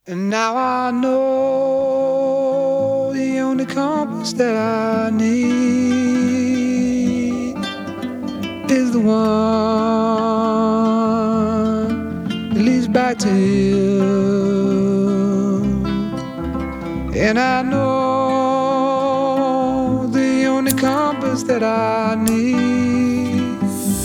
And now I know the only compass that I need is the one that leads back to you. And I know the only compass that I need,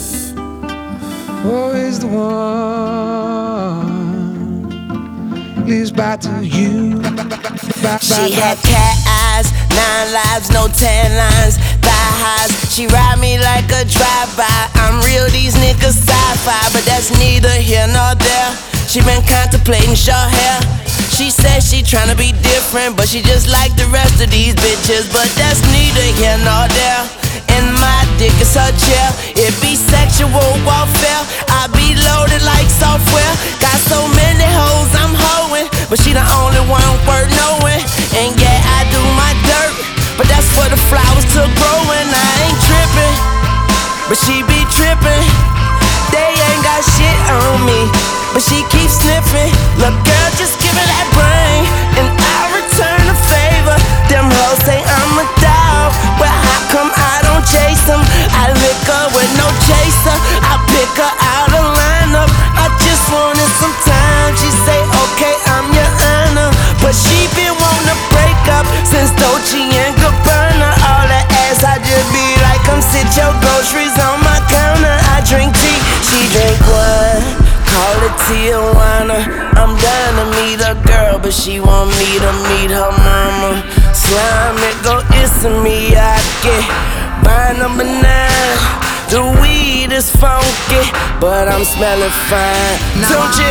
oh, is the one leads back to you. She had cat eyes, 9 lives, no tan lines, thigh highs. She ride me like a drive-by. I'm real, these niggas sci-fi, but that's neither here nor there. She been contemplating short hair. She said she tryna be different, but she just like the rest of these bitches. But that's neither here nor there. And my dick is her chair. It be sexual warfare. I be loaded like software. Got so many hoes I'm hoeing, but she the only one worth knowing. And yeah, I do my dirt, but that's for the flowers to grow. And I ain't tripping, but she be tripping. They ain't got shit on me, but she keeps sniffing. Look, girl, just give me that brain, and I'll return the favor. Them hoes say I'm a dog, but how come I don't chase them? I lick her with no chaser. I pick her out of lineup. I just wanted some time. She say, okay, I'm your honor, but she been wanting to break up since Dolce and Gabbana. All that ass, I just be like, come sit your groceries on my counter. I drink tea, she drink wine. Call it Tijuana. I'm dying to meet a girl, but she want me to meet her mama. Slime it, go Isamiake. By number 9, the weed is funky, but I'm smelling fine. Don't you?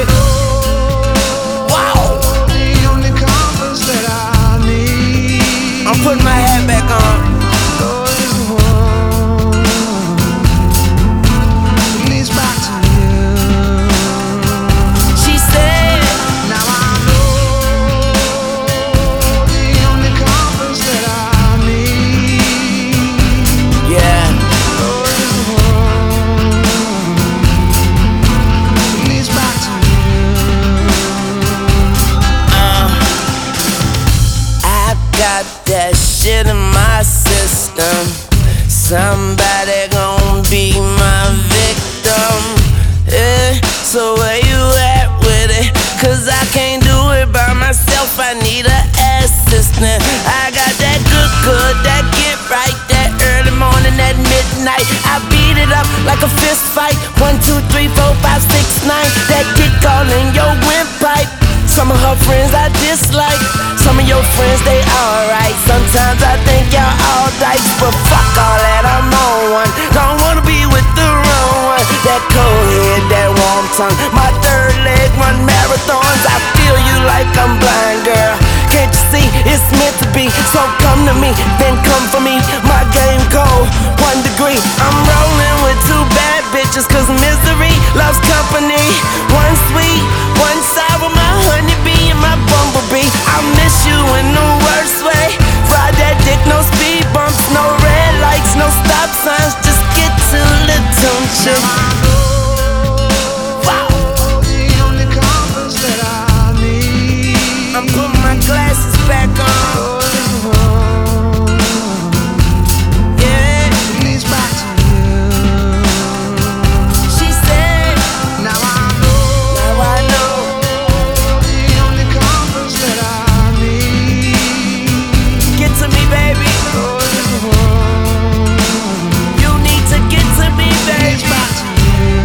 Wow. The only compass that I need, I'm putting my hat back on. oh, is the one that leads back to you. She said, Now I know the only compass that I need, yeah. oh, is the one that leads back to I got that shit in my system. Somebody gon' be my victim. Yeah, so where you at with it? Cause I can't do it by myself, I need an assistant. I got that good, that get right, that early morning, that midnight. I beat it up like a fist fight. 1, 2, 3, 4, 5, 6, 9. That dick all in your windpipe. Some of her friends I dislike, some of your friends they alright. Sometimes I think y'all all dykes, but fuck all that, I'm on one. Don't wanna be with the wrong one. That cold head, that warm tongue, my third leg run marathons. I feel you like I'm blind, girl. Can't you see it's meant to be? So come to me, then come for me. My game cold, 1 degree. I'm rolling with 2 bad bitches, cause misery loves company. One sweet, one sour, my honeybee and my bumblebee. I miss you in the worst way. Ride that dick, no speed bumps, no red lights, no stop signs. Just get to the junction. Wow. the only compass that I need, I'm putting my glasses back on. oh, is the one Yeah, that leads back to you. she said, Now I now I know. the only compass that I need, Get to me, baby. oh, is the one You need to get to me, that leads baby. back to you.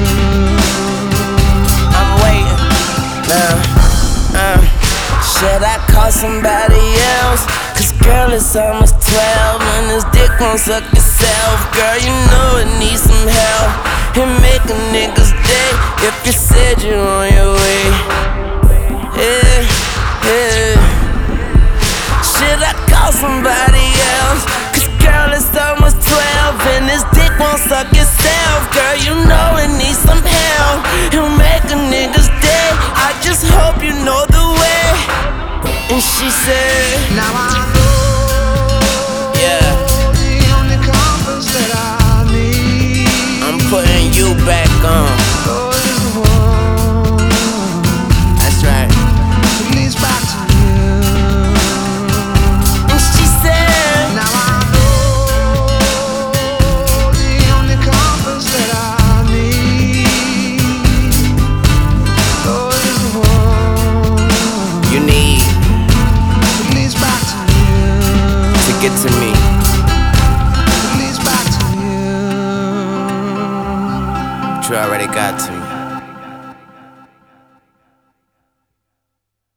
I'm waiting now. Should I call somebody else? Cause girl, it's almost 12 and this dick won't suck itself. Girl, you know it needs some help. It make a nigga's day if you said you're on your way. Yeah, yeah. Should I call somebody else? Cause girl, it's almost 12 and this dick won't suck itself. Girl, you know it needs some help. It'll make a nigga's day. I just hope you know the way. And she said, Now I know yeah, the only compass that I need, I'm putting you back on. oh, is the one That's right. that leads back you already got to me.